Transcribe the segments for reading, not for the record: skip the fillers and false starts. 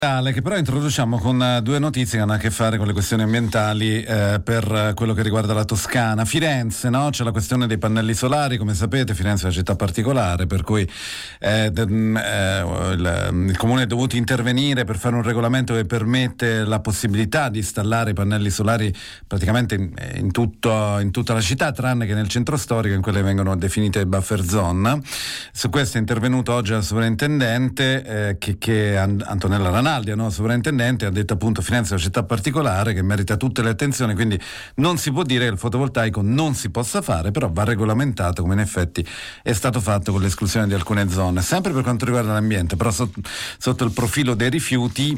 Che però introduciamo con due notizie che hanno a che fare con le questioni ambientali per quello che riguarda la Toscana. Firenze, no? C'è la questione dei pannelli solari, come sapete Firenze è una città particolare, per cui il comune è dovuto intervenire per fare un regolamento che permette la possibilità di installare i pannelli solari praticamente in tutta la città, tranne che nel centro storico, in quelle che vengono definite buffer zone. Su questo è intervenuto oggi la sovrintendente che Antonella Ranaldi, sovrintendente, ha detto appunto Firenze è una città particolare che merita tutte le attenzioni, quindi non si può dire che il fotovoltaico non si possa fare, però va regolamentato, come in effetti è stato fatto con l'esclusione di alcune zone. Sempre per quanto riguarda l'ambiente, però sotto il profilo dei rifiuti,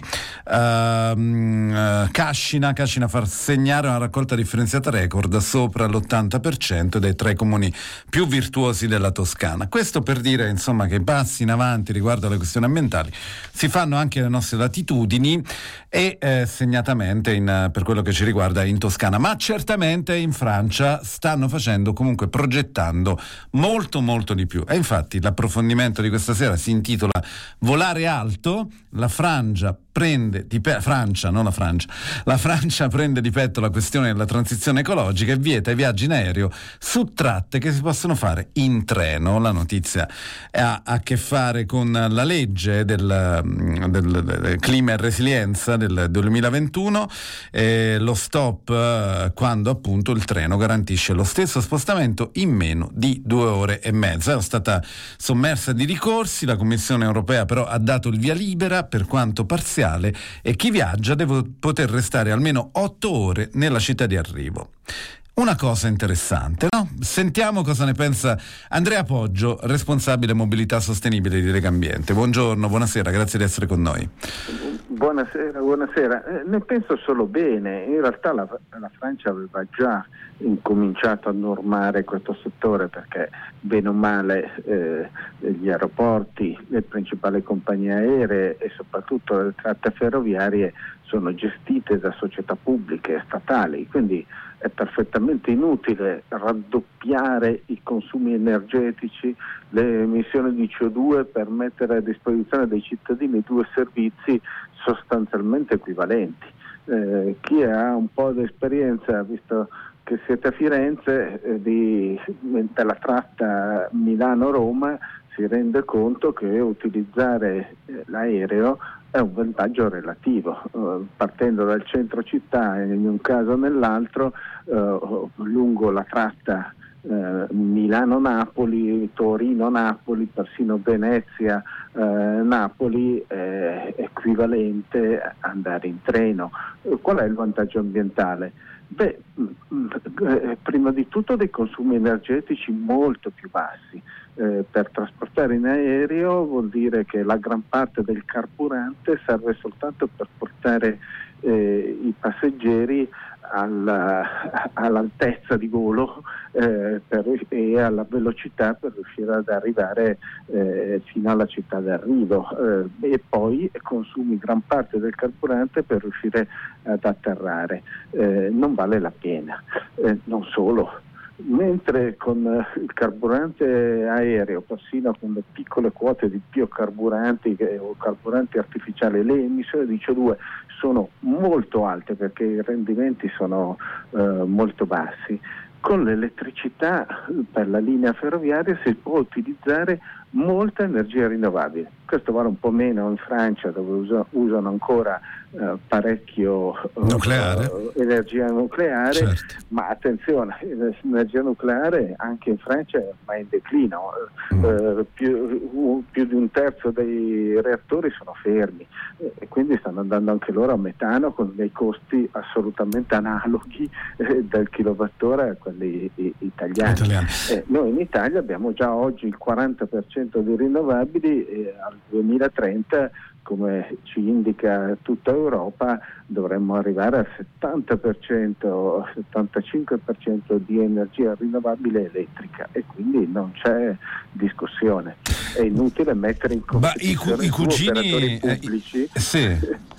Cascina fa segnare una raccolta differenziata record sopra l'80% ed è tra i comuni più virtuosi della Toscana. Questo per dire insomma che i passi in avanti riguardo alle questioni ambientali si fanno anche nelle nostre latitudini e segnatamente per quello che ci riguarda in Toscana, ma certamente in Francia stanno facendo, comunque progettando molto molto di più, e infatti l'approfondimento di questa sera si intitola Volare alto. La Francia prende di petto la questione della transizione ecologica e vieta i viaggi in aereo su tratte che si possono fare in treno. La notizia ha a che fare con la legge del clima e resilienza del 2021, lo stop quando appunto il treno garantisce lo stesso spostamento in meno di 2 ore e mezza. È stata sommersa di ricorsi, la Commissione europea però ha dato il via libera, per quanto parziale, e chi viaggia deve poter restare almeno 8 ore nella città di arrivo. Una cosa interessante, no? Sentiamo cosa ne pensa Andrea Poggio, responsabile mobilità sostenibile di Legambiente. Buongiorno, buonasera, grazie di essere con noi. Buonasera. Ne penso solo bene. In realtà la Francia aveva già incominciato a normare questo settore, perché bene o male gli aeroporti, le principali compagnie aeree e soprattutto le tratte ferroviarie sono gestite da società pubbliche e statali, quindi è perfettamente inutile raddoppiare i consumi energetici, le emissioni di CO2 per mettere a disposizione dei cittadini 2 servizi sostanzialmente equivalenti. Chi ha un po' di esperienza, visto che siete a Firenze, della tratta Milano-Roma, si rende conto che utilizzare l'aereo è un vantaggio relativo, partendo dal centro città in un caso o nell'altro, lungo la tratta Milano-Napoli, Torino-Napoli, persino Venezia-Napoli, è equivalente andare in treno. Qual è il vantaggio ambientale? Prima di tutto dei consumi energetici molto più bassi. Per trasportare in aereo vuol dire che la gran parte del carburante serve soltanto per portare i passeggeri all'altezza di volo e alla velocità per riuscire ad arrivare fino alla città d'arrivo, e poi consumi gran parte del carburante per riuscire ad atterrare. Non vale la pena. Non solo. Mentre con il carburante aereo, persino con le piccole quote di biocarburanti o carburanti artificiali, le emissioni di CO2 sono molto alte perché i rendimenti sono molto bassi. Con l'elettricità per la linea ferroviaria si può utilizzare molta energia rinnovabile. Questo vale un po' meno in Francia, dove usano ancora parecchio energia nucleare, certo. Ma attenzione, l'energia nucleare anche in Francia è ormai in declino, più di un terzo dei reattori sono fermi e quindi stanno andando anche loro a metano con dei costi assolutamente analoghi del kilowattora a quelli italiani. Noi in Italia abbiamo già oggi il 40% di rinnovabili e al 2030, come ci indica tutta Europa, dovremmo arrivare al 70%, 75% di energia rinnovabile elettrica, e quindi non c'è discussione. È inutile mettere in competizione i cugini operatori pubblici. sì.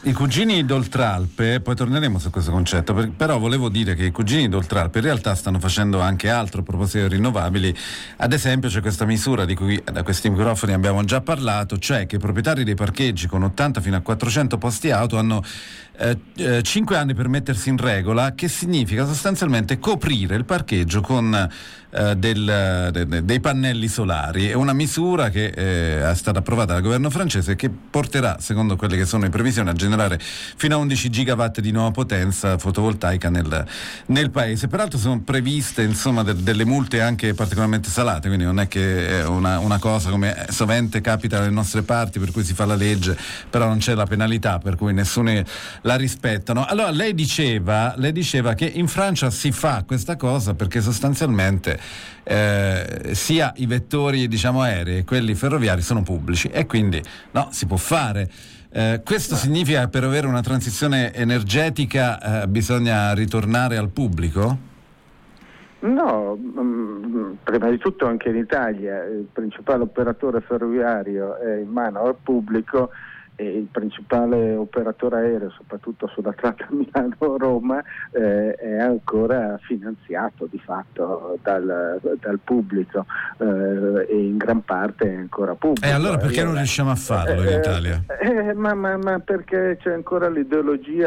I cugini d'Oltralpe, poi torneremo su questo concetto, però volevo dire che i cugini d'Oltralpe in realtà stanno facendo anche altro a proposito di rinnovabili. Ad esempio c'è questa misura di cui da questi microfoni abbiamo già parlato, cioè che i proprietari dei parcheggi con 80 fino a 400 posti auto hanno 5 anni per mettersi in regola, che significa sostanzialmente coprire il parcheggio con dei pannelli solari. È una misura che è stata approvata dal governo francese e che porterà, secondo quelle che sono le previsioni, a generare fino a 11 gigawatt di nuova potenza fotovoltaica nel paese. Peraltro sono previste insomma delle multe anche particolarmente salate, quindi non è che è una cosa come sovente capita dalle nostre parti, per cui si fa la legge però non c'è la penalità, per cui nessuno la rispettano. Allora lei diceva che in Francia si fa questa cosa perché sostanzialmente sia i vettori aerei e quelli ferroviari sono pubblici e quindi no, si può fare. Questo significa che per avere una transizione energetica bisogna ritornare al pubblico? No, prima di tutto anche in Italia il principale operatore ferroviario è in mano al pubblico e il principale operatore aereo, soprattutto sulla tratta Milano-Roma, è ancora finanziato di fatto dal pubblico e in gran parte è ancora pubblico. E allora perché non riusciamo a farlo in Italia? Ma perché c'è ancora l'ideologia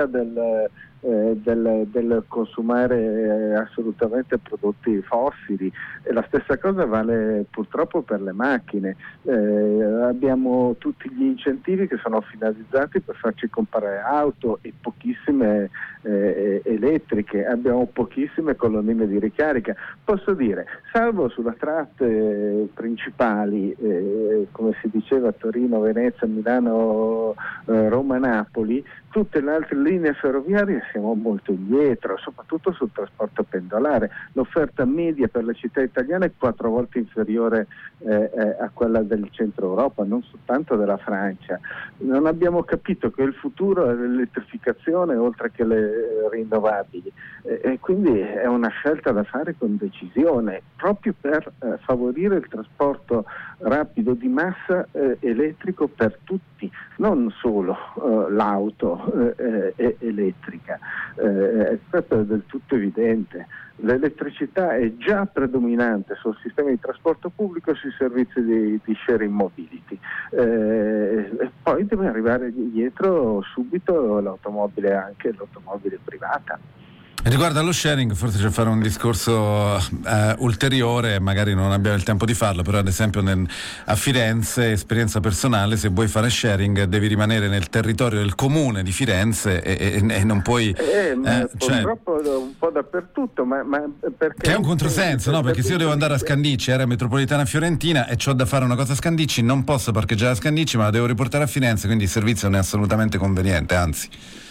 del consumare assolutamente prodotti fossili, e la stessa cosa vale purtroppo per le macchine. Abbiamo tutti gli incentivi che sono finalizzati per farci comprare auto e pochissime elettriche, abbiamo pochissime colonnine di ricarica. Posso dire, salvo sulle tratte principali, come si diceva Torino, Venezia, Milano, Roma, Napoli, tutte le altre linee ferroviarie siamo molto indietro, soprattutto sul trasporto pendolare. L'offerta media per le città italiane è 4 volte inferiore a quella del centro Europa, non soltanto della Francia. Non abbiamo capito che il futuro è l'elettrificazione oltre che le rinnovabili, e quindi è una scelta da fare con decisione, proprio per favorire il trasporto rapido di massa elettrico per tutti, non solo l'auto elettrica. Questo è del tutto evidente. L'elettricità è già predominante sul sistema di trasporto pubblico e sui servizi di sharing mobility, e poi deve arrivare dietro subito l'automobile, anche l'automobile privata. Riguardo allo sharing forse c'è fare un discorso ulteriore, magari non abbiamo il tempo di farlo, però ad esempio a Firenze, esperienza personale, se vuoi fare sharing devi rimanere nel territorio del comune di Firenze e non puoi... purtroppo un po' dappertutto, ma perché... Che è un controsenso, no? Perché se io devo andare a Scandicci, area metropolitana fiorentina, e c'ho da fare una cosa a Scandicci, non posso parcheggiare a Scandicci, ma la devo riportare a Firenze, quindi il servizio non è assolutamente conveniente, anzi...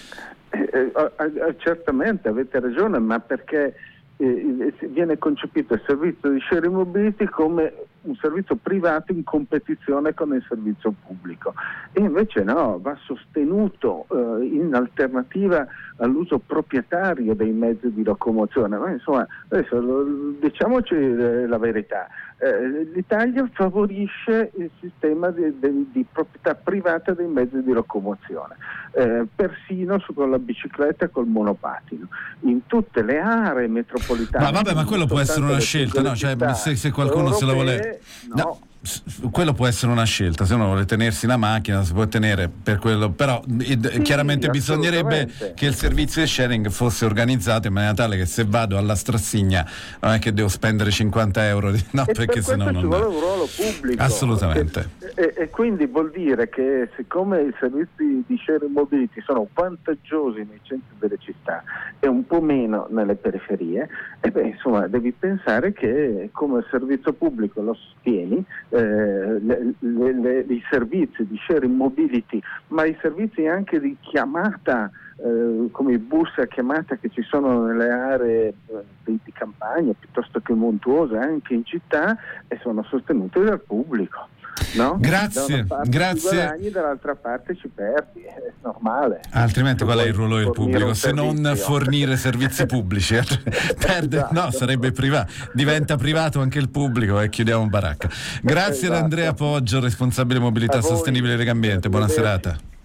Certamente avete ragione, ma perché viene concepito il servizio di sharing mobility come un servizio privato in competizione con il servizio pubblico, e invece no, va sostenuto in alternativa all'uso proprietario dei mezzi di locomozione. Ma insomma, adesso diciamoci la verità, l'Italia favorisce il sistema di proprietà privata dei mezzi di locomozione, persino con la bicicletta e col monopattino, in tutte le aree metropolitane. Ma quello può essere una scelta, no? Cioè, se qualcuno se la vuole... No. Quello può essere una scelta, se uno vuole tenersi la macchina si può tenere per quello, però chiaramente bisognerebbe che il servizio di sharing fosse organizzato in maniera tale che se vado alla Strassigna non è che devo spendere 50 euro, no, perché sennò non... ci vuole un ruolo pubblico. Assolutamente. E quindi vuol dire che siccome i servizi di sharing mobility sono vantaggiosi nei centri delle città e un po' meno nelle periferie, insomma devi pensare che come servizio pubblico lo sostieni, i servizi di sharing mobility, ma i servizi anche di chiamata, come i bus a chiamata che ci sono nelle aree di campagna piuttosto che montuose, anche in città, e sono sostenuti dal pubblico. No? Grazie, grazie. Ci guadagni, dall'altra parte ci perdi, è normale. Altrimenti qual è il ruolo del pubblico se non fornire servizi pubblici? Perde, no, sarebbe privato, diventa privato anche il pubblico e chiudiamo baracca. Grazie ad Andrea Poggio, responsabile mobilità sostenibile Legambiente. Buona serata.